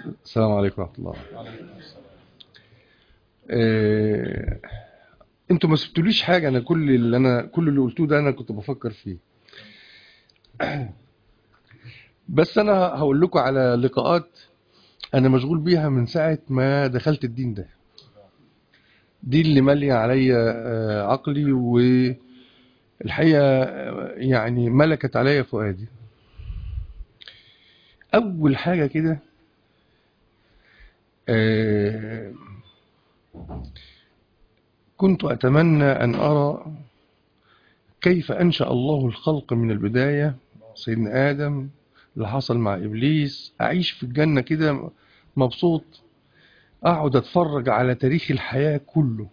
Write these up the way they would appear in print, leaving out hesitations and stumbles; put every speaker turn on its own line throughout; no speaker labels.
السلام عليكم ورحمة الله. آه، انتوا ما سبتوليش حاجة. انا كل اللي قلتوه ده انا كنت بفكر فيه. بس انا هقول لكم على لقاءات انا مشغول بيها من ساعة ما دخلت الدين ده. دي اللي مالية عليا عقلي، والحقيقة يعني ملكت عليا فؤادي. اول حاجة كده، آه، كنت اتمنى ان ارى كيف انشأ الله الخلق من البداية. سيدنا آدم، اللي حصل مع إبليس، أعيش في الجنة كده مبسوط، أقعد أتفرج على تاريخ الحياة كله.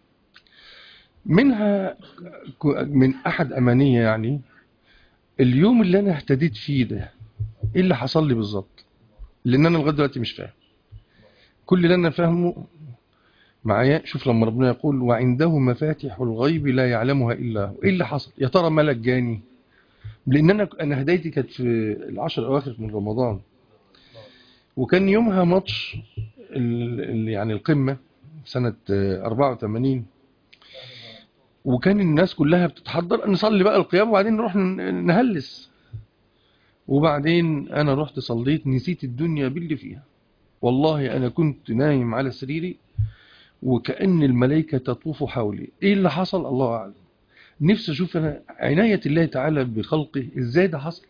منها من أحد أمانية يعني اليوم اللي أنا اهتديت فيه ده، إيه اللي حصل لي بالظبط؟ لأن أنا لغاية دلوقتي مش فاهم. كل اللي أنا فاهمه معايا، شوف لما ربنا يقول وعنده مفاتح الغيب لا يعلمها إلا هو، إيه اللي حصل؟ يا ترى ملك جاني؟ لأن أنا هدايتي كانت في العشر الأواخر من رمضان، وكان يومها ماتش يعني القمة سنة 84. وكان الناس كلها بتتحضر نصلي بقى القيام وبعدين نروح نهلس. وبعدين أنا رحت صليت، نسيت الدنيا باللي فيها. والله أنا كنت نايم على سريري وكأن الملائكة تطوف حولي. إيه اللي حصل الله أعلم. نفسي أشوف أنا عناية الله تعالى بخلقه إزاي ده حصل.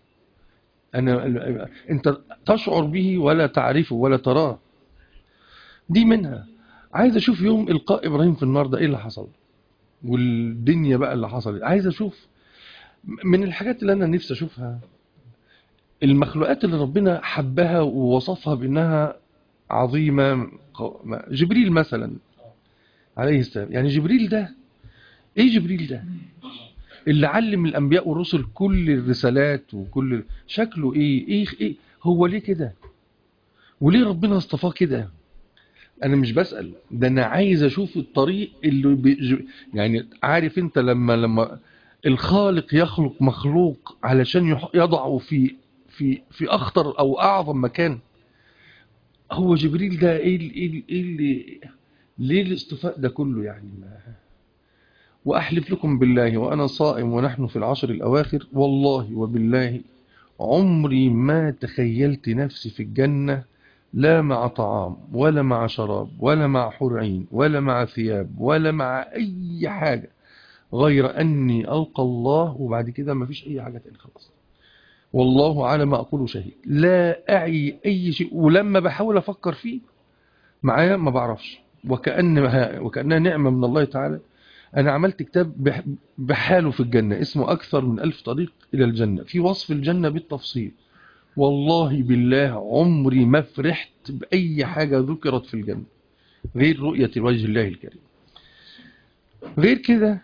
أنت تشعر به ولا تعرفه ولا تراه. دي منها. عايز اشوف يوم القاء ابراهيم في النار ده ايه اللي حصل، والدنيا بقى اللي حصلت. عايز اشوف من الحاجات اللي انا نفسي اشوفها المخلوقات اللي ربنا حبها ووصفها بانها عظيمة. جبريل مثلا عليه السلام. يعني جبريل ده ايه؟ جبريل ده اللي علم الانبياء والرسل كل الرسالات وكل شكله ايه هو ليه كده؟ وليه ربنا اصطفاه كده؟ انا مش بسأل ده، انا عايز اشوف الطريق اللي يعني عارف انت لما الخالق يخلق مخلوق علشان يضعه في اخطر او اعظم مكان. هو جبريل ده ايه اللي ليه الاصطفاء ده كله يعني؟ واحلف لكم بالله وانا صائم ونحن في العشر الاواخر، والله وبالله عمري ما تخيلت نفسي في الجنة، لا مع طعام ولا مع شراب ولا مع حور عين ولا مع ثياب ولا مع أي حاجة، غير أني ألقى الله وبعد كده ما فيش أي حاجة تاني خلاص. والله على ما أقول شهيد. لا أعي أي شيء، ولما بحاول أفكر فيه معايا ما بعرفش. وكأنها نعمة من الله تعالى. أنا عملت كتاب بحاله في الجنة، اسمه أكثر من 1000 طريق إلى الجنة، في وصف الجنة بالتفصيل. والله بالله عمري ما فرحت بأي حاجة ذكرت في الجنة غير رؤية وجه الله الكريم. غير كده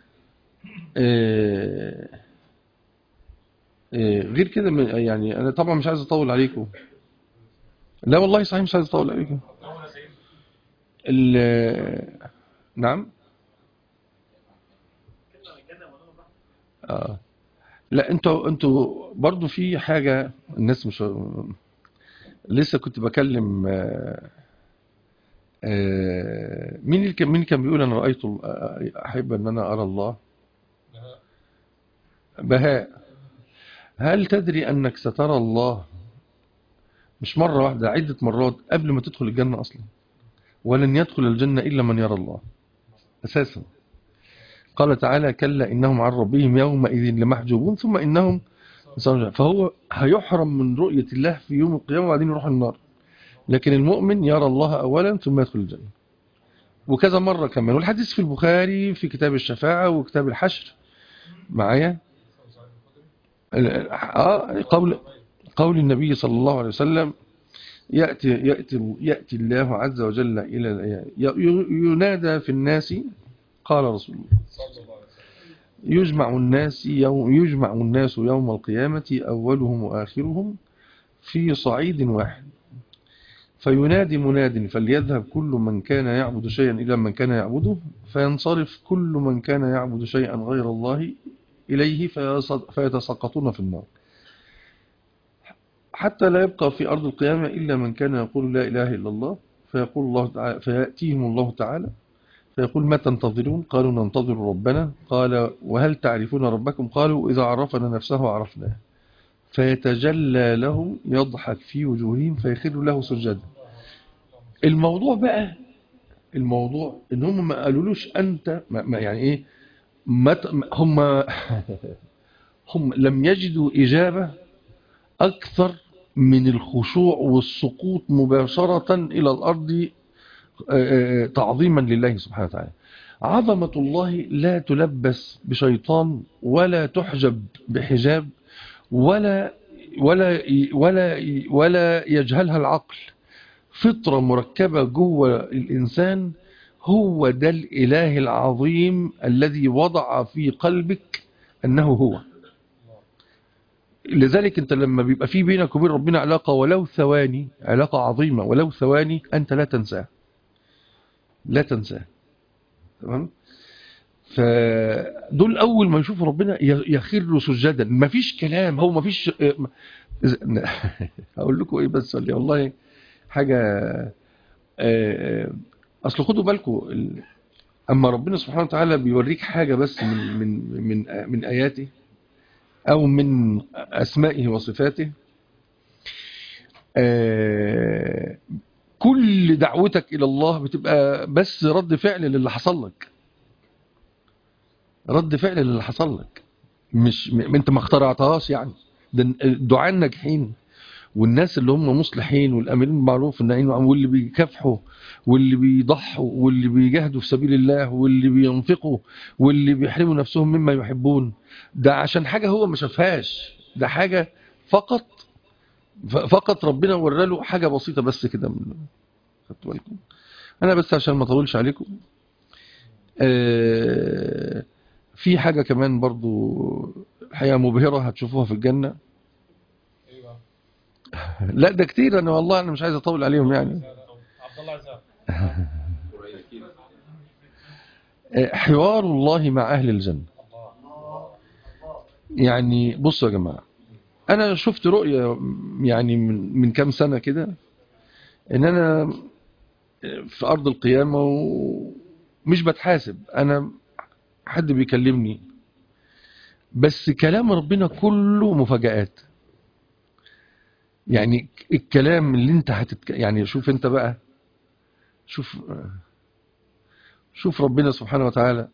غير كده يعني أنا طبعا مش عايز أطول عليكم. لا والله صحيح مش عايز أطول عليكم. نعم. لا انتوا برضو في حاجة الناس مش لسه كنت بكلم مين كان بيقول أنا رأيت أحب أن أنا أرى الله. بهاء. هل تدري أنك سترى الله مش مرة واحدة، عدة مرات قبل ما تدخل الجنة أصلا؟ ولن يدخل الجنة إلا من يرى الله أساسا. قال تعالى كلا إنهم عن ربهم يومئذ لمحجوبون ثم إنهم. فهو هيحرم من رؤية الله في يوم القيامة وبعدين يروح النار. لكن المؤمن يرى الله أولا ثم يدخل الجنة. وكذا مرة كمان، والحديث في البخاري في كتاب الشفاعة وكتاب الحشر معايا. قول النبي صلى الله عليه وسلم يأتي الله عز وجل ينادى في الناس. قال رسول الله يجمع الناس يوم القيامة أولهم وآخرهم في صعيد واحد، فينادي مناد فليذهب كل من كان يعبد شيئا إلى من كان يعبده، فينصرف كل من كان يعبد شيئا غير الله إليه فيتسقطون في النار. حتى لا يبقى في أرض القيامة إلا من كان يقول لا إله إلا الله، فيقول الله تعالى، فيأتيهم الله تعالى فيقول ما تنتظرون؟ قالوا ننتظر ربنا. قال وهل تعرفون ربكم؟ قالوا إذا عرفنا نفسه عرفناه. فيتجلى لهم يضحك في وجوههم فيخر له سجدا. الموضوع بقى، الموضوع ان هم ما قالولوش انت ما يعني ايه، هم هم لم يجدوا إجابة أكثر من الخشوع والسقوط مباشرة إلى الأرض تعظيما لله سبحانه وتعالى. عظمة الله لا تلبس بشيطان ولا تحجب بحجاب ولا ولا ولا ولا يجهلها العقل. فطرة مركبة جوه الإنسان، هو ده الإله العظيم الذي وضع في قلبك أنه هو. لذلك أنت لما بيبقى في بينك وبين ربنا علاقة ولو ثواني، علاقة عظيمة ولو ثواني، أنت لا تنساه، لا تنساه. تمام؟ فدول أول ما يشوفوا ربنا يخروا سجدا، مفيش كلام، هو مفيش. هقول لكم إيه بس والله حاجة. أصل خدوا بالكم، أما ربنا سبحانه وتعالى بيوريك حاجة بس من آياته أو من أسمائه وصفاته، كل دعوتك إلى الله بتبقى بس رد فعل للي حصل لك، رد فعل للي حصل لك، مش انت ما اخترعتهاش يعني. ده الدعاء الناجحين والناس اللي هم مصلحين والامرين بالمعروف والناهين عن المنكر واللي بيكافحوا واللي بيضحوا واللي بيجاهدوا في سبيل الله واللي بينفقوا واللي بيحرموا نفسهم مما يحبون، ده عشان حاجة هو ما شافهاش، ده حاجة فقط ربنا وراله حاجة بسيطة بس كده. خدتوا بالكم؟ انا بس عشان ما اطولش عليكم، في حاجة كمان برضو الحقيقة مبهرة هتشوفوها في الجنة. لا ده كتير، انا والله انا مش عايز اطول عليهم يعني.
عبد الله عزام.
حوار الله مع اهل الجنة. يعني بصوا يا جماعة، انا شفت رؤية يعني من كام سنة كده، ان انا في ارض القيامة ومش بتحاسب، انا حد بيكلمني بس كلام ربنا كله مفاجآت. يعني الكلام اللي انت يعني شوف انت بقى، شوف ربنا سبحانه وتعالى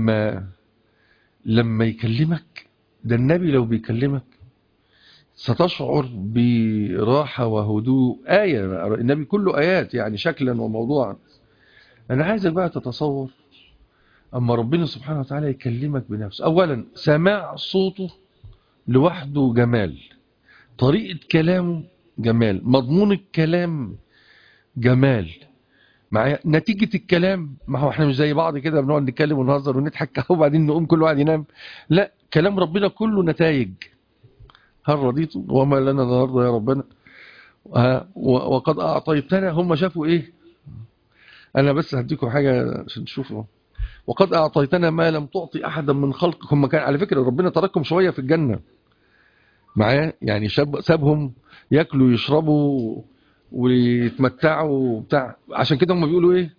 لما يكلمك، ده النبي لو بيكلمك ستشعر براحة وهدوء. آية، النبي كله آيات يعني شكلا وموضوعا. أنا عايزك بقى تتصور أما ربنا سبحانه وتعالى يكلمك بنفسه. أولا سماع صوته لوحده جمال، طريقة كلامه جمال، مضمون الكلام جمال، معايا نتيجة الكلام. ما هو احنا مش زي بعض كده بنقعد نتكلم ونهزر ونضحك وبعدين نقوم كل واحد ينام. لا، كلام ربنا كله نتائج. هل رضيتم وما لنا نرضى يا ربنا؟ وقد أعطيتنا. هم شافوا ايه؟ انا بس هديكم حاجة عشان تشوفوا. وقد أعطيتنا ما لم تعطي أحدا من خلقك. هم كان على فكرة ربنا تركهم شوية في الجنة معايا، يعني سابهم ياكلوا يشربوا ويتمتعوا بتاع. عشان كده هم بيقولوا ايه؟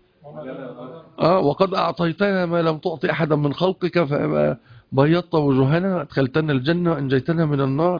وقد أعطيتنا ما لم تعطي أحدا من خلقك فبيضت وجوهنا، أدخلتنا الجنة وأنجيتنا من النار.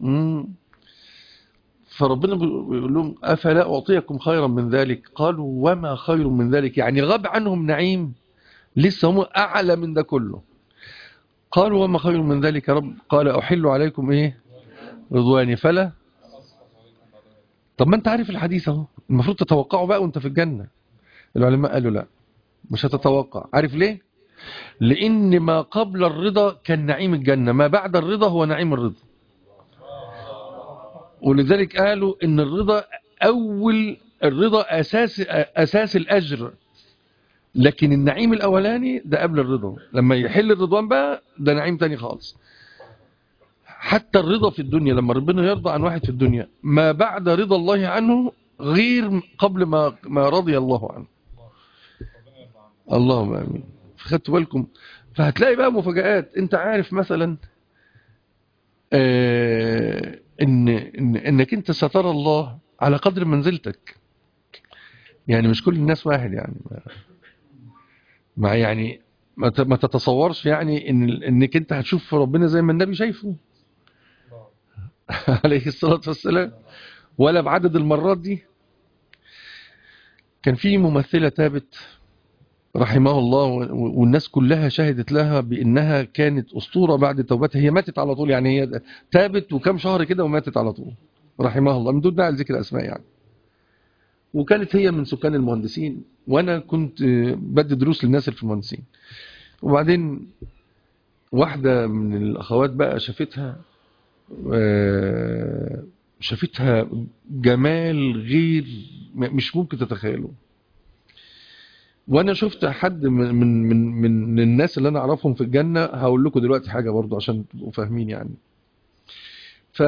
فربنا بيقول لهم أفلا أعطيكم خيرا من ذلك؟ قالوا وما خير من ذلك؟ يعني غاب عنهم نعيم لسه هم أعلى من ده كله. قالوا وما خير من ذلك يا رب؟ قال أحل عليكم إيه؟ رضواني فلا. طب ما أنت عارف الحديث اهو، المفروض تتوقعه بقى وأنت في الجنة. العلماء قالوا لا، مش هتتوقع. عارف ليه؟ لأن ما قبل الرضا كان نعيم الجنة، ما بعد الرضا هو نعيم الرضا. ولذلك قالوا إن الرضا الرضا أساس الأجر، لكن النعيم الأولاني ده قبل الرضا. لما يحل الرضوان بقى ده نعيم تاني خالص. حتى الرضا في الدنيا لما ربنا يرضى عن واحد في الدنيا، ما بعد رضا الله عنه غير قبل ما رضي الله عنه. اللهم امين. خدتوا بالكم؟ فهتلاقي بقى مفاجآت. انت عارف مثلا ان انك انت سترى الله على قدر منزلتك. يعني مش كل الناس واحد يعني، يعني ما تتصورش يعني انك انت هتشوف ربنا زي ما النبي شايفه عليه الصلاة والسلام، ولا بعدد المرات دي. كان في ممثلة تابت رحمه الله، والناس كلها شهدت لها بأنها كانت أسطورة بعد توبتها. هي ماتت على طول، يعني هي تابت وكم شهر كده وماتت على طول رحمه الله، من دون داعي لذكر أسماء يعني. وكانت هي من سكان المهندسين، وأنا كنت بدي دروس للناس اللي في المهندسين. وبعدين واحدة من الأخوات بقى شافتها جمال غير مش ممكن تتخيله. وانا شفت حد من الناس اللي انا اعرفهم في الجنة. هقول لكم دلوقتي حاجة برضو عشان تبقوا فاهمين يعني. ف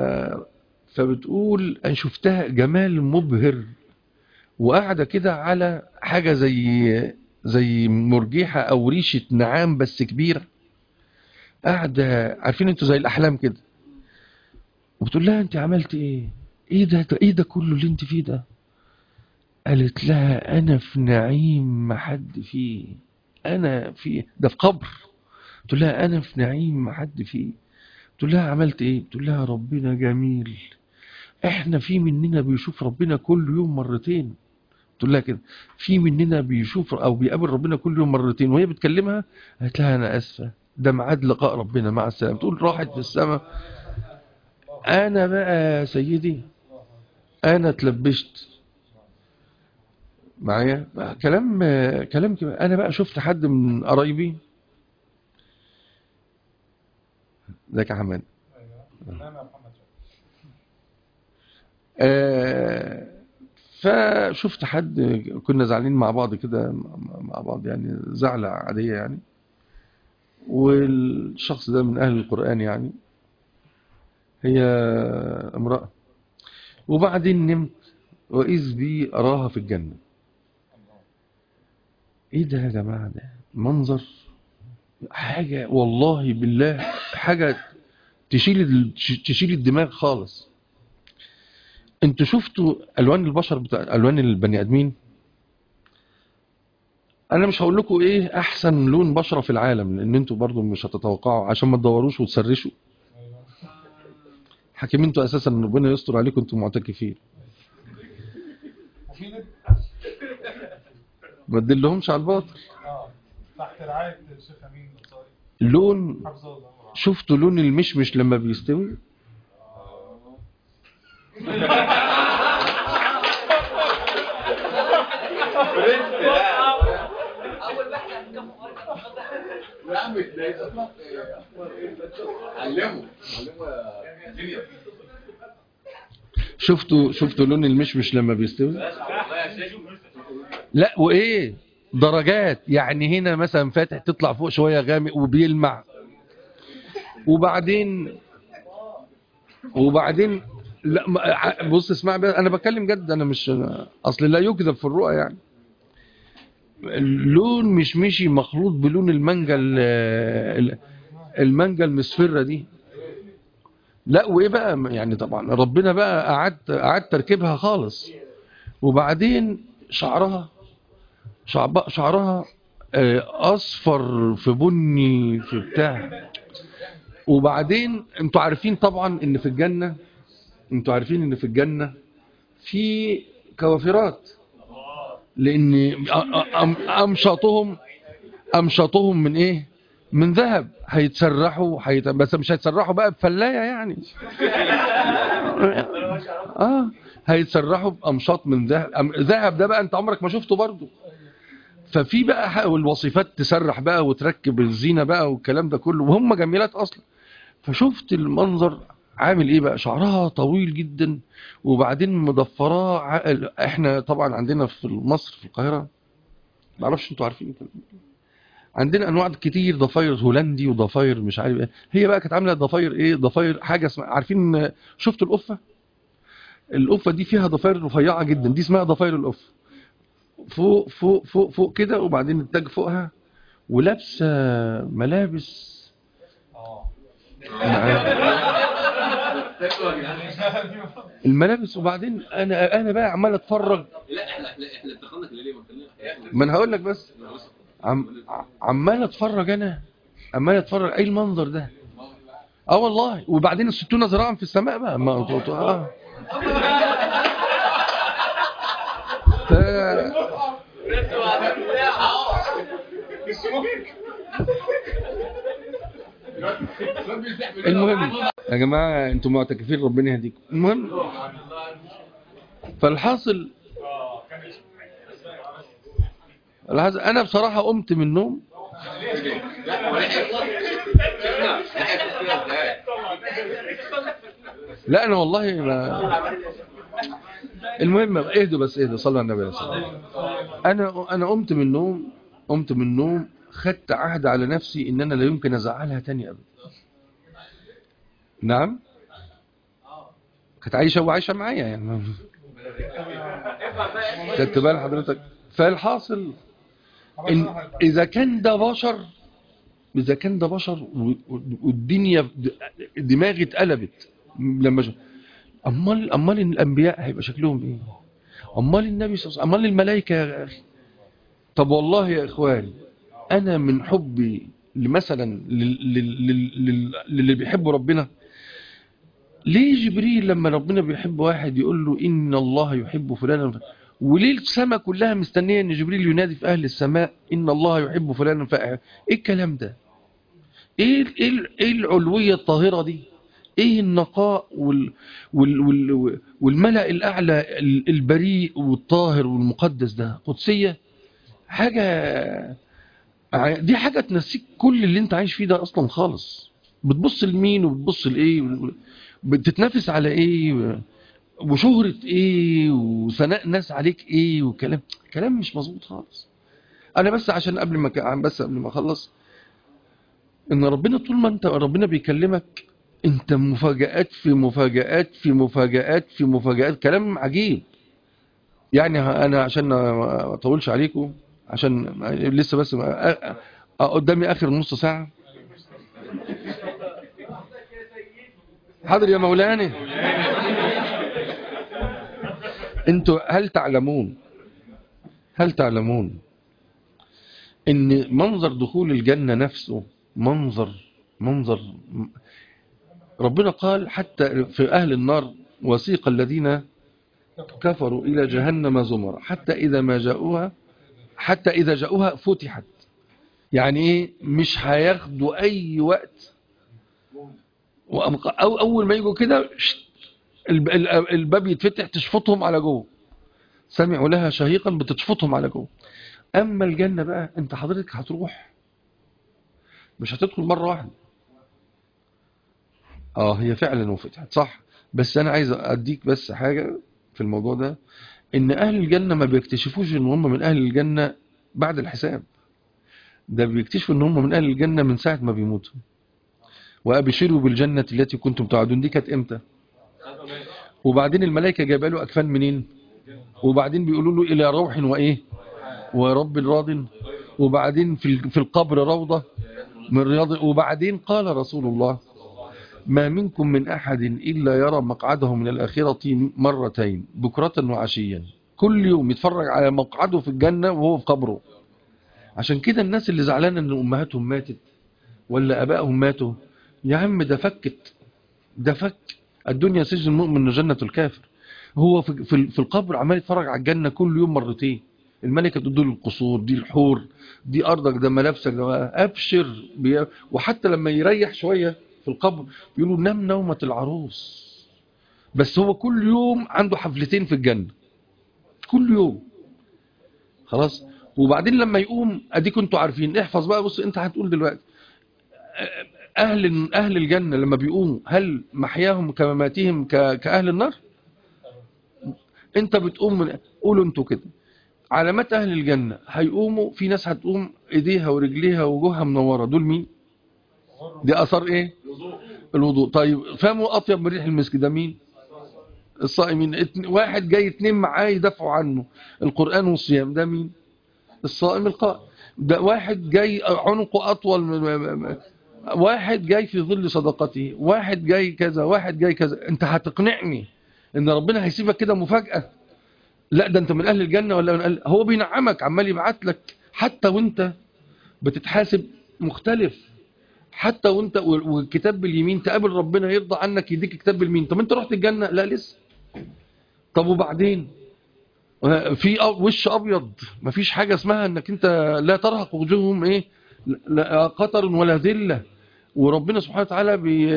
فبتقول انا شفتها جمال مبهر، وقاعدة كده على حاجة زي مرجيحة او ريشة نعام بس كبيرة، قاعدة عارفين انتوا زي الاحلام كده. وبتقول لها انت عملت ايه؟ ايه ده كله اللي انت فيه ده؟ قالت لها انا في نعيم ما حد فيه. انا في ده في قبر. تقول لها انا في نعيم ما حد فيه. تقول لها عملت ايه؟ تقول لها ربنا جميل، احنا في مننا بيشوف ربنا كل يوم مرتين. تقول لها كده في مننا بيشوف او بيقابل ربنا كل يوم مرتين. وهي بتكلمها قالت لها انا اسفه، ده ميعاد لقاء ربنا، مع السلامه. تقول راحت في السماء. انا بقى يا سيدي انا اتلبشت معايا كلام كده. انا بقى شفت حد من قرايبي. ازيك يا حماد؟ فشفت حد كنا زعلانين مع بعض كده، مع بعض يعني زعلة عادية يعني. والشخص ده من أهل القرآن يعني، هي امرأة. وبعدين نمت وإذ بي أراها في الجنة. إيه ده يا جماعة؟ ده منظر حاجة والله بالله، حاجة تشيل الدماغ خالص. انتوا شفتوا ألوان البشر بتاع ألوان البني آدمين؟ انا مش هقول لكم ايه احسن لون بشرة في العالم، لان انتوا برضو مش هتتوقعوا عشان ما تدوروش وتسرشوا. حكيم انتوا اساسا ربنا يستر عليكم، انتوا معتكفين ما تدلهمش على الباطل.
تحت رعاية الشيخ امين
لون، شفتوا لون المشمش لما بيستوي؟ شفتوا لون المشمش لما بيستوي؟ لا وايه درجات يعني، هنا مثلا فاتح تطلع فوق شوية غامق وبيلمع. وبعدين لا بص اسمع بقى، انا بتكلم جد، انا مش اصل لا يكذب في الرؤى يعني. اللون مشمشي مخلوط بلون المانجا المصفرة دي. لا وايه بقى يعني، طبعا ربنا بقى قعد تركيبها خالص. وبعدين شعرها اصفر في بني في بتاع. وبعدين انتوا عارفين طبعا ان في الجنة في كوافرات، لان امشطهم من ايه؟ من ذهب. هيتسرحوا بس مش هيتسرحوا بقى بفلاية يعني. هيتسرحوا بامشاط من ذهب. ذهب ده بقى انت عمرك ما شفته برضو. ففي بقى الوصفات تسرح بقى وتركب الزينة بقى والكلام ده كله، وهم جميلات اصلا. فشفت المنظر عامل ايه بقى، شعرها طويل جدا، وبعدين مضفراه احنا طبعا عندنا في مصر في القاهرة، ما اعرفش انتوا عارفين كده، عندنا انواع كتير، ضفاير هولندي وضفاير مش عارف ايه. هي بقى كانت عامله ضفاير ايه، ضفاير حاجه اسمها، عارفين شفتوا القفه دي فيها ضفاير رفيعه جدا، دي اسمها ضفاير القفه. فوق فوق فوق فوق كده، وبعدين التاج فوقها، ولابسه ملابس الملابس. وبعدين انا بقى عمال اتفرج.
لا احنا اتخذنا ليه
ما انا هقول لك بس. عمال اتفرج، عمال اتفرج ايه المنظر ده. والله. وبعدين 60 ذراعا في السماء بقى المهم يا جماعة انتم معتكفين، ربنا يهديكم. المهم فالحاصل انا بصراحة قمت من النوم. لا انا والله ما. المهم اهدوا بس، اهدوا، صلوا على النبي صلى الله عليه وسلم. انا قمت من النوم خدت عهد على نفسي ان انا لا يمكن ازعلها تاني ابدا. نعم، كانت عايشه معايا يعني. خدت بال حضرتك؟ فالحاصل إن اذا كان ده بشر والدنيا دماغي اتقلبت لما امال الانبياء هيبقى شكلهم ايه؟ امال النبي صلى الله عليه وسلم؟ امال الملائكه يا اخي؟ طب والله يا اخواني انا من حبي مثلا للي بيحبوا ربنا، ليه جبريل لما ربنا بيحب واحد يقول له ان الله يحب فلانا، وليه السماء كلها مستنيه ان جبريل ينادي في اهل السماء ان الله يحب فلانا ايه الكلام ده؟ ايه العلويه الطاهره دي؟ ايه النقاء والملأ الاعلى البريء والطاهر والمقدس ده؟ قدسيه حاجه، دي حاجه تنسيك كل اللي انت عايش فيه ده اصلا خالص. بتبص لمين وبتبص لايه؟ بتتنافس على ايه؟ وشهرة ايه؟ وثناء ناس عليك ايه؟ كلام مش مظبوط خالص. انا بس عشان قبل ما اخلص، ان ربنا طول ما ربنا بيكلمك انت مفاجآت في مفاجآت في مفاجآت في مفاجآت، كلام عجيب يعني. انا عشان ما اطولش عليكم، عشان لسه بس قدامي اخر نص ساعة. حاضر يا مولانا. انتوا هل تعلمون ان منظر دخول الجنة نفسه منظر ربنا قال حتى في اهل النار وسيق الذين كفروا الى جهنم زمرا حتى اذا جاءوها فتحت. يعني ايه؟ مش هياخدوا اي وقت، او اول ما يجوا كده الباب يتفتح تشفطهم على جوه، سمعوا لها شهيقا بتشفطهم على جوه. اما الجنة بقى انت حضرتك هتروح، مش هتدخل مرة واحدة. هي فعلا وفتحت صح، بس انا عايز اديك بس حاجة في الموضوع ده، ان اهل الجنة ما بيكتشفوش ان هم من اهل الجنة بعد الحساب، ده بيكتشفوا ان هم من اهل الجنة من ساعة ما بيموتوا. وابشروا بالجنة التي كنتم توعدون، دي كانت امتى؟ وبعدين الملائكة جايبه له اكفان منين؟ وبعدين بيقولوا له الى روح وايه ورب راض، وبعدين في القبر روضة من رياض. وبعدين قال رسول الله ما منكم من أحد إلا يرى مقعده من الآخرة مرتين بكرة وعشيا، كل يوم يتفرج على مقعده في الجنة وهو في قبره. عشان كده الناس اللي زعلانة ان أمهاتهم ماتت ولا أبائهم ماتوا، يا عم ده فك الدنيا سجن المؤمن وجنة الكافر. هو في القبر عمال يتفرج على الجنة كل يوم مرتين. الملكة تدول القصور دي، الحور دي، أرضك ده، ملابسك ده، أبشر وحتى لما يريح شوية في القبر بيقولوا نام نومة العروس. بس هو كل يوم عنده حفلتين في الجنة، كل يوم. خلاص. وبعدين لما يقوم اديكم انتوا عارفين، احفظ بقى، بص انت هتقول دلوقتي اهل الجنة لما بيقوموا هل محياهم كمماتهم كأهل النار؟ انت بتقوم قولوا انتوا كده علامات اهل الجنة هيقوموا. في ناس هتقوم ايديها ورجليها ووجوهها منورة، دول مين؟ دي اثار ايه؟ الوضوء. طيب فمه اطيب من ريح المسك، ده مين؟ الصائمين. واحد جاي 2 معاه يدافعوا عنه، القرآن والصيام، ده مين؟ الصائم القائم. ده واحد جاي عنقه اطول من واحد جاي في ظل صدقته، واحد جاي كذا، واحد جاي كذا. انت هتقنعني ان ربنا هيسيبك كده مفاجأة؟ لا، ده انت من اهل الجنة ولا من اهل، هو بينعمك عمال يبعت لك حتى وانت بتتحاسب مختلف، حتى وانت والكتاب باليمين تقابل ربنا يرضى عنك يديك كتاب باليمين. طب انت رحت الجنة؟ لا لسه. طب وبعدين في وش ابيض، مفيش حاجة اسمها انك انت لا ترهق وجوههم ايه، لا قطر ولا ذلة. وربنا سبحانه وتعالى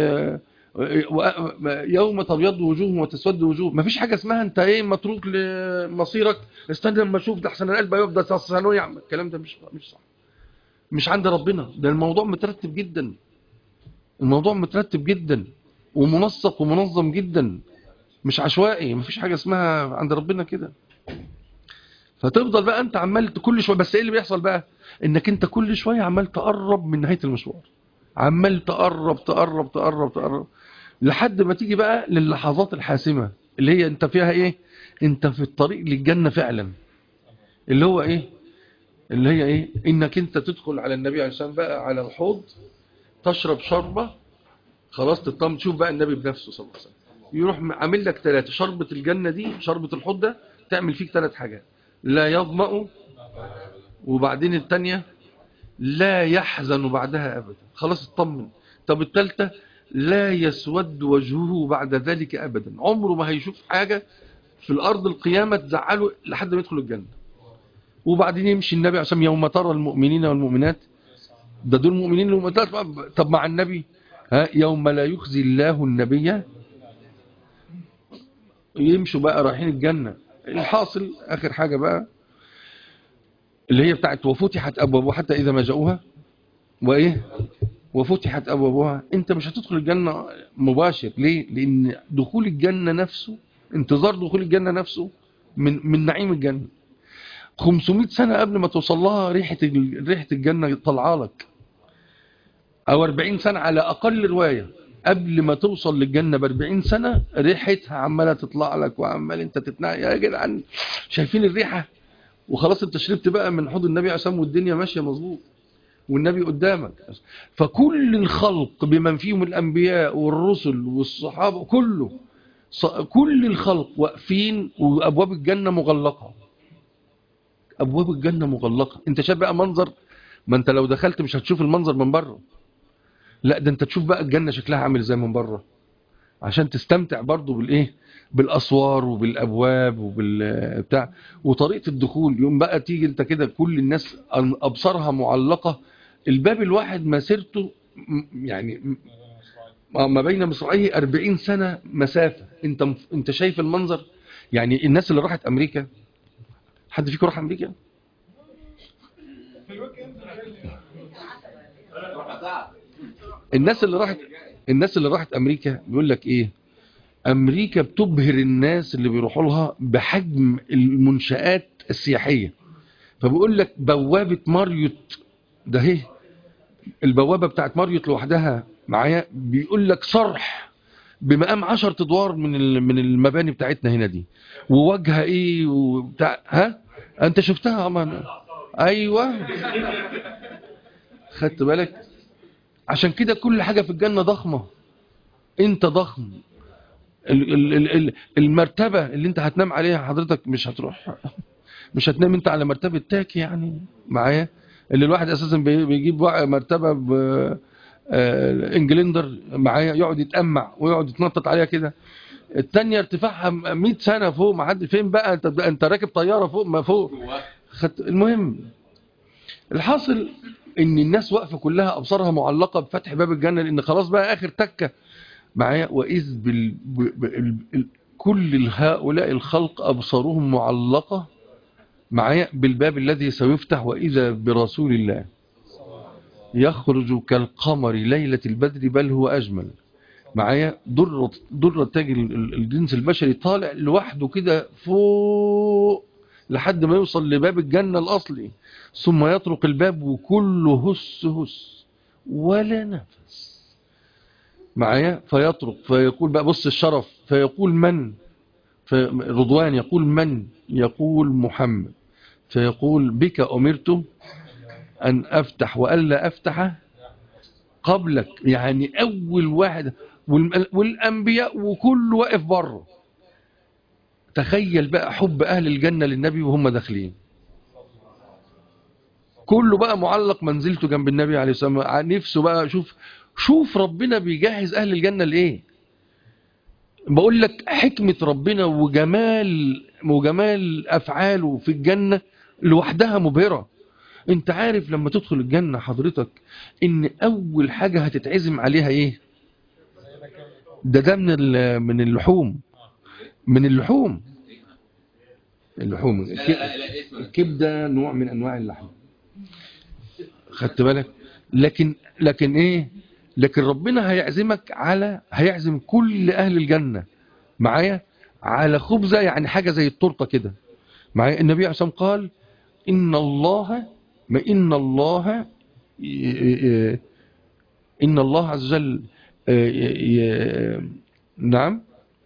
يوم تبيض وجوه وتسود وجوه. مفيش حاجة اسمها انت ايه متروك لمصيرك، استنى لما اشوف ده احسن القلب هيفضل ثانوي يعمل الكلام ده. مش صح، مش عند ربنا. ده الموضوع مترتب جدا، الموضوع مترتب جدا ومنسق ومنظم جدا، مش عشوائي. مفيش حاجة اسمها عند ربنا كده. فتفضل بقى انت عمال كل شويه، بس ايه اللي بيحصل بقى؟ انك انت كل شويه عمال تقرب من نهايه المشوار، عمال تقرب تقرب تقرب تقرب لحد ما تيجي بقى للحظات الحاسمه اللي هي انت فيها ايه، انت في الطريق للجنه فعلا. اللي هو ايه؟ اللي هي ايه؟ انك انت تدخل على النبي عليه الصلاه والسلام بقى على الحوض، تشرب شربه، خلاص تطمن تشوف بقى النبي بنفسه صلى الله عليه وسلم، يروح عامل لك 3 شربة الجنة دي، شربة الحوض ده تعمل فيك 3 حاجات: لا يظمأ، وبعدين الثانية لا يحزن بعدها أبدا، خلاص اطمن. طب الثالثة لا يسود وجهه بعد ذلك أبدا، عمره ما هيشوف حاجة في الأرض القيامة تزعله لحد ما يدخل الجنة. وبعدين يمشي النبي عشان يوم ترى المؤمنين والمؤمنات، ده دول مؤمنين والمؤمنات. طب مع النبي يوم لا يخزي الله النبي، يمشوا بقى رايحين الجنة. الحاصل آخر حاجة بقى اللي هي بتاعت وفتحت أبوابها حتى إذا ما جاءوها وإيه، وفتحت أبوابها. أنت مش هتدخل الجنة مباشر. ليه؟ لأن دخول الجنة نفسه، انتظار دخول الجنة نفسه من نعيم الجنة. 500 سنة قبل ما توصل لها ريحة الجنة طلع لك، أو 40 سنة على أقل رواية قبل ما توصل للجنة ب40 سنة ريحتها عمالة تطلع لك، وعمال انت تتنقى يا جدعان شايفين الريحة. وخلاص انت شربت بقى من حوض النبي عشان والدنيا ماشية مظبوط والنبي قدامك. فكل الخلق بمن فيهم الأنبياء والرسل والصحابة كله، كل الخلق واقفين وأبواب الجنة مغلقة، أبواب الجنة مغلقة. انت شايف بقى منظر، ما انت لو دخلت مش هتشوف المنظر من بره، لا ده انت تشوف بقى الجنة شكلها عامل ازاي من بره، عشان تستمتع برضو بالايه، بالاسوار وبالابواب وبالبتاع وطريقة الدخول. يوم بقى تيجي انت كده كل الناس ابصارها معلقة، الباب الواحد مسيرته يعني ما بين مصراعيه 40 سنة مسافة. انت شايف المنظر. يعني الناس اللي راحت امريكا، حد فيكم راح امريكا؟
في الويك اند
الناس اللي راحت امريكا بيقول لك ايه، امريكا بتبهر الناس اللي بيروحوا لها بحجم المنشآت السياحية. فبيقول لك بوابة ماريوت ده، هي البوابة بتاعت ماريوت لوحدها معايا، بيقول لك صرح بمقام 10 ادوار من المباني بتاعتنا هنا دي، ووجهها ايه وبتاع. انت شفتها امان؟ ايوه، خدت بالك؟ عشان كده كل حاجة في الجنة ضخمة، انت ضخم. المرتبة اللي انت هتنام عليها حضرتك مش هتروح، مش هتنام انت على مرتبة تاكي يعني معايا، اللي الواحد اساسا بيجيب مرتبة انجلندر معايا يقعد يتأمع ويقعد يتنطط عليها كده. التانية ارتفاعها 100 سنة فوق، ما حد فين بقى، انت راكب طيارة فوق ما فوق. المهم الحاصل ان الناس واقفة كلها ابصارها معلقة بفتح باب الجنة، لان خلاص بقى اخر تكة معايا. وإذ كل هؤلاء الخلق أبصارهم معلقة معايا بالباب الذي سيفتح، وإذا برسول الله يخرج كالقمر ليلة البدر بل هو أجمل معايا. در تاج الجنس البشري طالع لوحده كده فوق لحد ما يوصل لباب الجنة الأصلي، ثم يطرق الباب وكله هس هس ولا نفس معايا. فيطرق فيقول بقى بص الشرف، فيقول من؟ رضوان يقول من؟ يقول محمد. فيقول بك أمرت أن أفتح وألا أفتح قبلك، يعني أول واحد، والأنبياء وكل واقف بره. تخيل بقى حب أهل الجنة للنبي وهم داخلين، كله بقى معلق منزلته جنب النبي عليه الصلاة والسلام، نفسه بقى. شوف ربنا بيجهز أهل الجنة لإيه. بقول لك حكمة ربنا وجمال أفعاله في الجنة لوحدها مبهرة. انت عارف لما تدخل الجنة حضرتك ان اول حاجة هتتعزم عليها ايه؟ ده من اللحوم. من اللحوم. الكبدة نوع من انواع اللحم، خدت بالك؟ لكن ايه؟ لكن ربنا هيعزم كل اهل الجنة معايا على خبزة، يعني حاجة زي التورته كده معايا. النبي عليه الصلاة والسلام قال إن الله إن الله عز وجل نعم،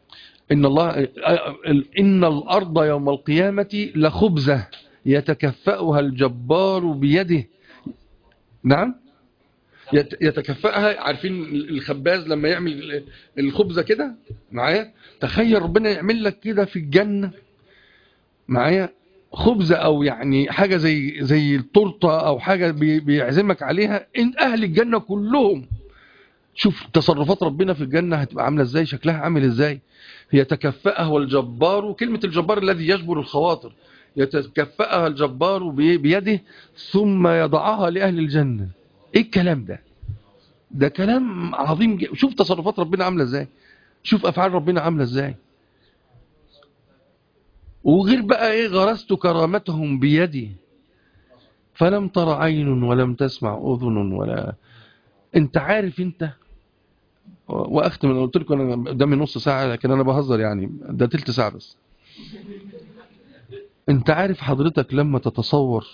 إن الأرض يوم القيامة لخبزة يتكفأها الجبار بيده. نعم، يتكفأها. عارفين الخباز لما يعمل الخبزة كده معايا؟ تخيل ربنا يعمل لك كده في الجنة معايا خبزة، او يعني حاجة زي التورته، او حاجة بيعزمك عليها ان اهل الجنة كلهم. شوف تصرفات ربنا في الجنة هتبقى عاملة ازاي، شكلها عامل ازاي. يتكفأها الجبار، كلمة الجبار الذي يجبر الخواطر، يتكفأها الجبار بيده ثم يضعها لأهل الجنة. ايه الكلام ده كلام عظيم. شوف تصرفات ربنا عاملة ازاي، شوف افعال ربنا عاملة ازاي. وغير بقى ايه، غرست كرامتهم بيدي فلم تر عين ولم تسمع اذن ولا. انت عارف انت، واختم. انا قلت لكم انا قدامي نص ساعه، لكن انا بهزر يعني، ده تلت ساعه بس. انت عارف حضرتك لما تتصور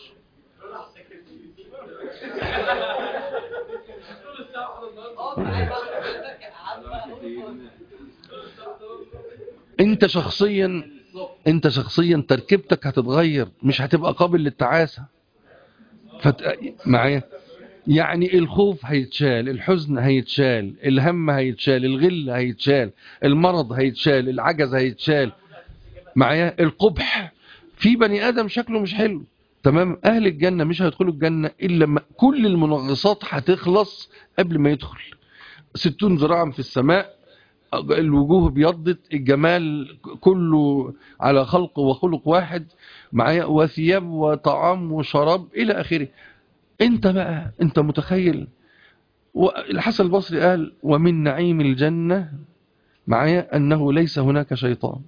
انت شخصيا تركيبتك هتتغير، مش هتبقى قابل للتعاسه. معايا؟ يعني الخوف هيتشال، الحزن هيتشال، الهم هيتشال، الغل هيتشال، المرض هيتشال، العجز هيتشال معايا، القبح. في بني آدم شكله مش حلو، تمام؟ أهل الجنة مش هيدخلوا الجنة إلا لما كل المنغصات هتخلص قبل ما يدخل. 60 ذراعا في السماء، الوجوه بيضت، الجمال كله على خلق وخلق واحد معايا، وثياب وطعام وشراب إلى آخره. انت متخيل؟ الحسن البصري قال ومن نعيم الجنة معايا أنه ليس هناك شيطان،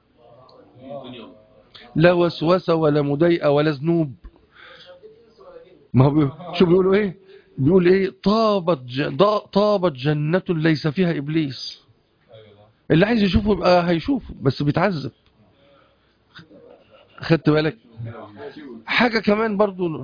لا وسوسة ولا مضايقة ولا ذنوب. ما هو شو بيقولوا ايه؟ بيقول ايه؟ طابت جنة ليس فيها إبليس. اللي عايز يشوفه يبقى هيشوفه، بس بيتعذب. خدت بالك؟ حاجة كمان برضو،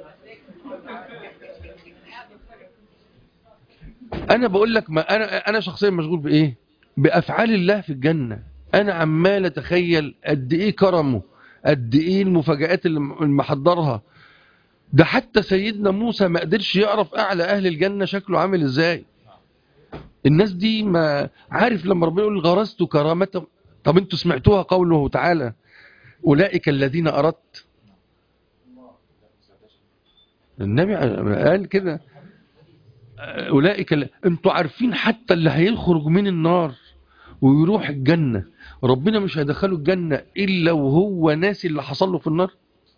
انا بقول لك، ما انا شخصيا مشغول بايه؟ بافعال الله في الجنة. انا عمال اتخيل قد ايه كرمه، قد ايه المفاجآت اللي محضرها. ده حتى سيدنا موسى ما قدرش يعرف اعلى اهل الجنة شكله عامل ازاي. الناس دي، ما عارف لما ربنا يقول غرست كرامتهم. طب انتوا سمعتوها قوله تعالى اولئك الذين اردت. النبي قال كده اولئك انتوا عارفين حتى اللي هيخرج من النار ويروح الجنة ربنا مش هيدخله الجنة الا وهو ناسي اللي حصل له في النار.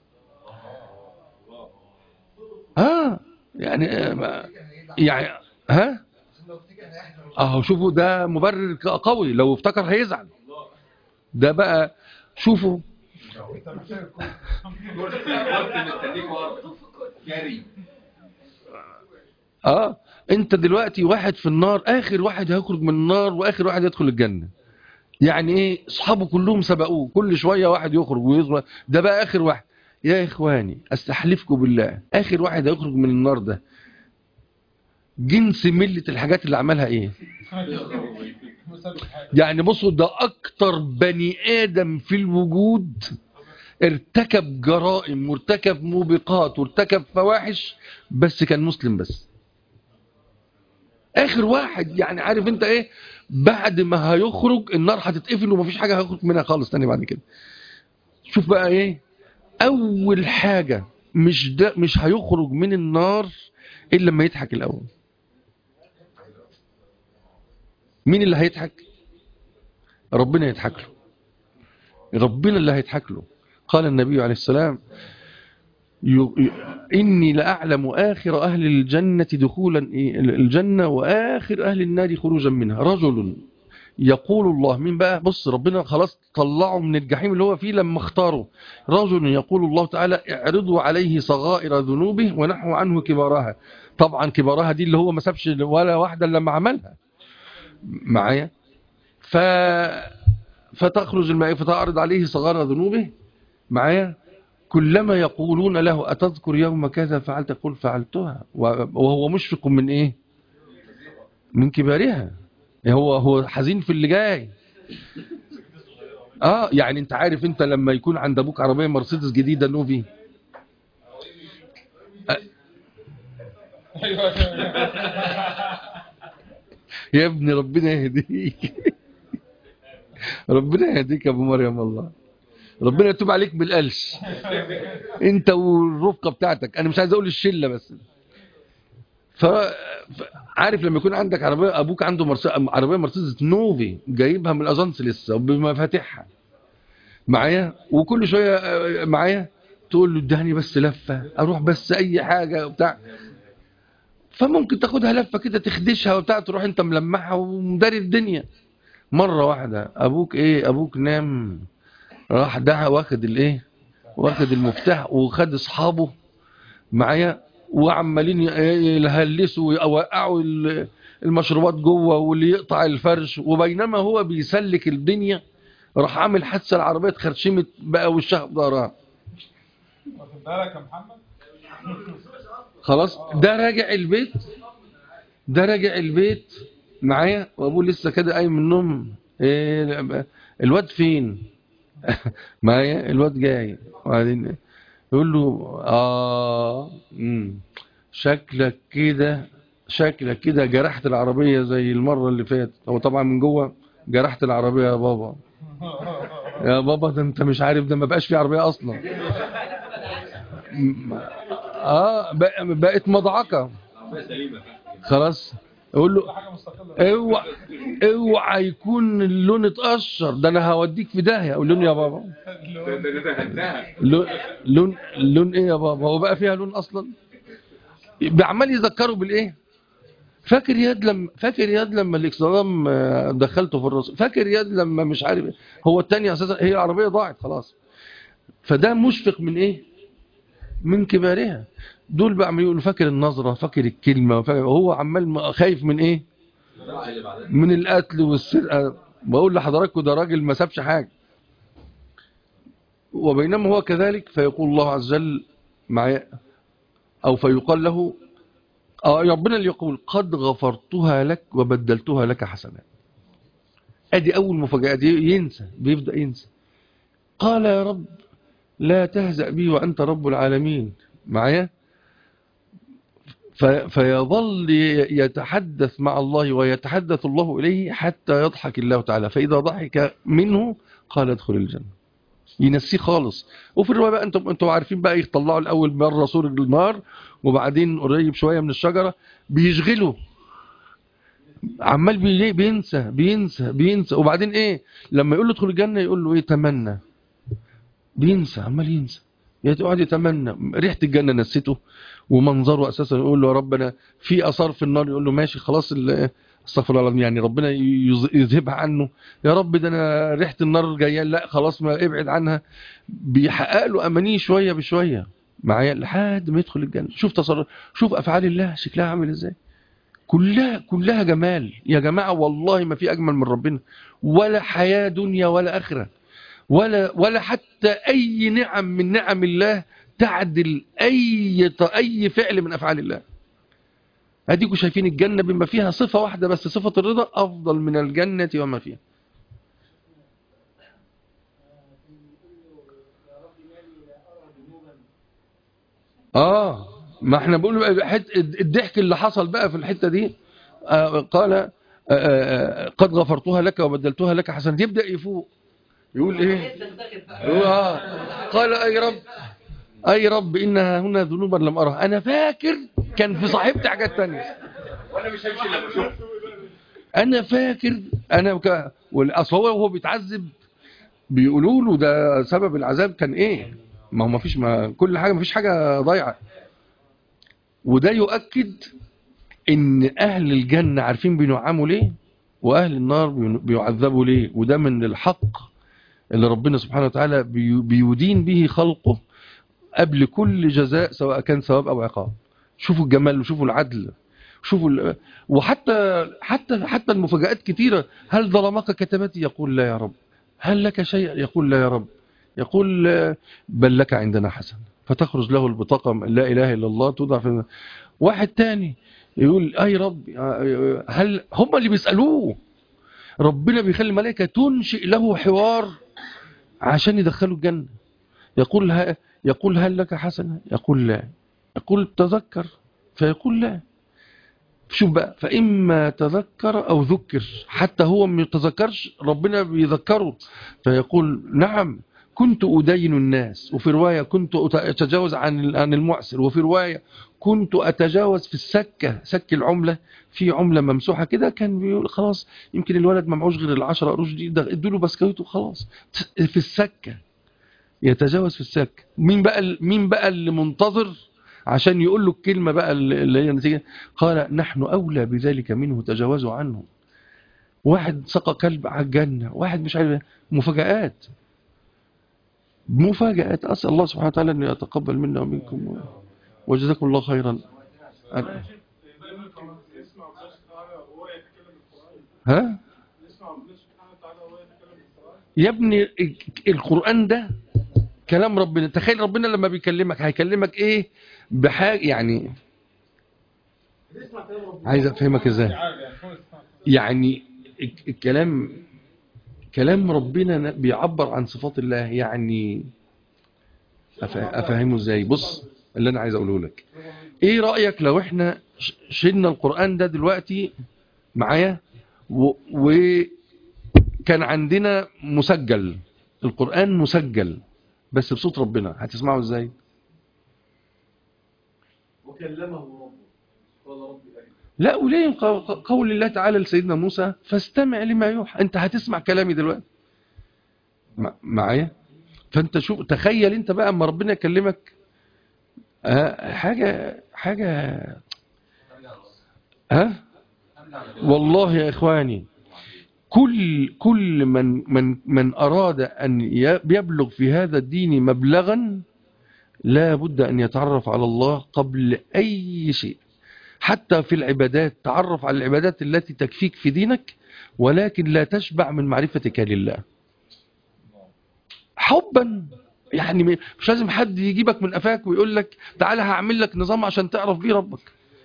يعني يعني اهو شوفوا، ده مبرر قوي. لو افتكر هيزعل. ده بقى شوفوا. انت دلوقتي واحد في النار، اخر واحد هيخرج من النار واخر واحد يدخل الجنة. يعني ايه؟ اصحابه كلهم سبقوه، كل شوية واحد يخرج ويخرج، ده بقى اخر واحد. يا اخواني استحلفكم بالله، اخر واحد هيخرج من النار ده جنس ملة الحاجات اللي عملها ايه؟ يعني بصوا، ده اكتر بني ادم في الوجود ارتكب جرائم وارتكب موبقات وارتكب فواحش، بس كان مسلم بس. اخر واحد، يعني عارف انت ايه، بعد ما هيخرج النار هتتقفل ومفيش حاجه هيخرج منها خالص تاني بعد كده. شوف بقى ايه اول حاجه، مش هيخرج من النار الا لما يضحك الاول. مين اللي هيضحك؟ ربنا يضحك له، ربنا اللي هيضحك له. قال النبي عليه السلام إني لأعلم آخر أهل الجنة دخولا الجنة وآخر أهل النار خروجا منها رجل يقول الله. مين بقى؟ بص، ربنا خلاص طلعه من الجحيم اللي هو فيه لما اختاره. رجل يقول الله تعالى اعرضوا عليه صغائر ذنوبه ونحو عنه كبارها. طبعا كبارها دي اللي هو ما سابش ولا واحدة لما عملها معايا. فتخرج الملائكة فتعرض عليه صغائر ذنوبه معايا. كلما يقولون له أتذكر يوم كذا فعلت، يقول فعلتها، وهو مشفق من إيه؟ من كبارها. هو حزين في اللي جاي. يعني انت عارف، انت لما يكون عند ابوك عربية مرسيدس جديدة نوفي، يا ابني ربنا يهديك ربنا يهديك يا ابو مريم، والله ربنا يتوب عليك بالقلش انت والرفقة بتاعتك، انا مش عايز اقول الشلة بس. عارف لما يكون عندك عربية، ابوك عنده عربية مرسيدس نوفي جايبها من الاجانس لسه وبمفاتيحها معايا، وكل شوية معايا تقول له ادهني بس لفة، اروح بس اي حاجة وبتاع، فممكن تاخدها لفة كده تخدشها وبتاع، تروح انت ملمحها ومداري الدنيا. مرة واحدة ابوك نام، راح دعا واخد واخد المفتاح وخد اصحابه معايا، وعمالين يهلسوا ويوقعوا المشروبات جوه واللي يقطع الفرش، وبينما هو بيسلك الدنيا راح عامل حادثه، العربيه اتخرشمت بقى وشها في ظهرها.
واخد بالك يا محمد؟
خلاص ده راجع البيت معايا، وابوه لسه كده قايم من النوم. الواد فين؟ معايا الواد جاي، وبعدين يقول له شكلك كده جرحت العربية زي المرة اللي فاتت. هو طبعا من جوه جرحت العربية يا بابا. يا بابا ده انت مش عارف، ده ما بقاش في عربية اصلا. بقت مضعكة خلاص. يقول له اوعى يكون اللون اتقشر، ده انا هوديك في داهية. اقول له يا بابا لون ايه يا بابا؟ هو بقى فيها لون اصلا؟ بعمال يذكروا بالايه. فاكر ياد لما الاكسدام دخلته في الرصيف، فاكر ياد لما مش عارف إيه؟ هو الثاني اساسا هي العربيه ضاعت خلاص. فده مشفق من ايه؟ من كبارها. دول بقى عمالين يقولوا فاكر النظره، فاكر الكلمه، وهو عمال خايف من ايه؟ من القتل والسرقه. بقول لحضراتكم ده راجل ما سابش حاجه. وبينما هو كذلك فيقول الله عز وجل معايا، او فيقال له ربنا اللي يقول قد غفرتها لك وبدلتها لك حسنات. ادي اول مفاجاه، ينسى، بيبدا ينسى. قال يا رب لا تهزأ بي وانت رب العالمين معايا. فيظل يتحدث مع الله ويتحدث الله اليه حتى يضحك الله تعالى، فاذا ضحك منه قال ادخل الجنه. ينسيه خالص. وفي الروايه بقى انتم عارفين بقى، يطلعوا الاول مره سور النار، وبعدين قريب شويه من الشجره بيشغله، عمال بينسى. وبعدين ايه لما يقول له ادخل الجنه يقول له ايه؟ تمنى. بينسى، عمال ينسى، يقعد يتمنى. ريحه الجنه نسيته، ومنظره اساسا يقول له يا رب انا في اثار في النار، يقول له ماشي خلاص استغفر الله، يعني ربنا يذهبها عنه. يا رب ده انا ريحه النار جايه، لا خلاص ما ابعد عنها. بيحقق له امانيه شويه بشويه معايا لحد ما يدخل الجنه. شوف افعال الله شكلها عامل ازاي. كلها جمال يا جماعة، والله ما في أجمل من ربنا، ولا حياة دنيا ولا آخرة، ولا حتى أي نعم من نعم الله تعدل أي فعل من أفعال الله. هديكوا شايفين الجنة بما فيها صفة واحدة بس، صفة الرضا، أفضل من الجنة وما فيها. ما احنا بقول الضحك اللي حصل بقى في الحتة دي. قال قد غفرتها لك وبدلتها لك حسنات، يبدأ يفوق يقول ايه؟ قال اي رب انها هنا ذنوبا لم ارها، انا فاكر كان في صاحبتي حاجات تانية،
وانا مش همشي الا بشوف.
انا فاكر اصل هو وهو بيتعذب بيقولوا له ده سبب العذاب كان ايه، ما فيش، كل حاجه، ما فيش حاجه ضايعه. وده يؤكد ان اهل الجنه عارفين بينعموا ليه واهل النار بيعذبوا ليه، وده من الحق اللي ربنا سبحانه وتعالى بيدين به خلقه قبل كل جزاء، سواء كان ثواب او عقاب. شوفوا الجمال وشوفوا العدل، شوفوا حتى المفاجآت كتيرة. هل ظلمك كتبتي؟ يقول لا يا رب. هل لك شيء؟ يقول لا يا رب. يقول بل لك عندنا حسن، فتخرج له البطاقة لا إله إلا الله توضع في. واحد تاني يقول أي رب، هل هم اللي بيسألوه؟ ربنا بيخلي الملائكة تنشئ له حوار عشان يدخلوا الجنة. يقول هل لك حسنة؟ يقول لا. يقول تذكر؟ فيقول لا. شوف بقى، فإما تذكر أو ذكر، حتى هو ما يتذكرش ربنا بيذكره، فيقول نعم كنت أدين الناس، وفي رواية كنت أتجاوز عن المعسر، وفي رواية كنت أتجاوز في السكة، سك العملة، في عملة ممسوحة كده، كان بيقول خلاص يمكن الولد ما معوش غير ال10 قروش دي، ادوا له بسكويته خلاص، في السكة يتجاوز في السكة. مين بقى اللي منتظر عشان يقول له الكلمة بقى اللي هي نتيجة؟ قال نحن أولى بذلك منه، تجاوزوا عنه. واحد سقى كلب على الجنة، واحد مش عارف، مفاجآت. أسأل الله سبحانه وتعالى أن يتقبل منا ومنكم، وجزاكم الله خيرا. ها يا ابني، القرآن ده كلام ربنا. تخيل ربنا لما بيكلمك هيكلمك ايه بحاجة، يعني عايز افهمك ازاي. يعني كلام ربنا بيعبر عن صفات الله، يعني افهمه ازاي. بص اللي انا عايز اقوله لك، ايه رأيك لو احنا شلنا القرآن ده دلوقتي معايا وكان عندنا مسجل، القرآن مسجل بس بصوت ربنا، هتسمعه ازاي؟
وكلمه ربه قال ربي أرني.
لا، وليه قول الله تعالى لسيدنا موسى فاستمع لما يوحى، انت هتسمع كلامي دلوقتي معايا. فانت شوف، تخيل انت بقى اما ربنا يكلمك حاجة والله يا اخواني، كل من اراد ان يبلغ في هذا الدين مبلغا لا بد ان يتعرف على الله قبل اي شيء. حتى في العبادات تعرف على العبادات التي تكفيك في دينك، ولكن لا تشبع من معرفتك لله حبا. يعني مش لازم حد يجيبك من قفاك ويقول لك تعالى هعمل لك نظام عشان تعرف بيه ربك.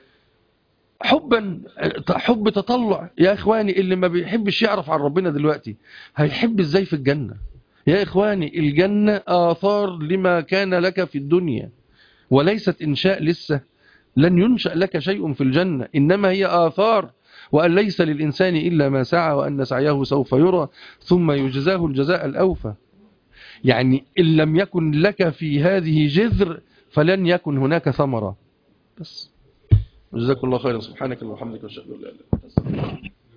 حبا، حب تطلع يا اخواني. اللي ما بيحبش يعرف عن ربنا دلوقتي هيحب ازاي في الجنة؟ يا اخواني الجنة آثار لما كان لك في الدنيا، وليست إنشاء. لسه لن ينشأ لك شيء في الجنة، إنما هي آثار. وأن ليس للإنسان إلا ما سعى وأن سعيه سوف يرى ثم يجزاه الجزاء الأوفى. يعني إن لم يكن لك في هذه جذر فلن يكن هناك ثمرة. بس جزاكم الله خيرا. سبحانك اللهم وبحمدك، واشهد ان لا اله الا انت.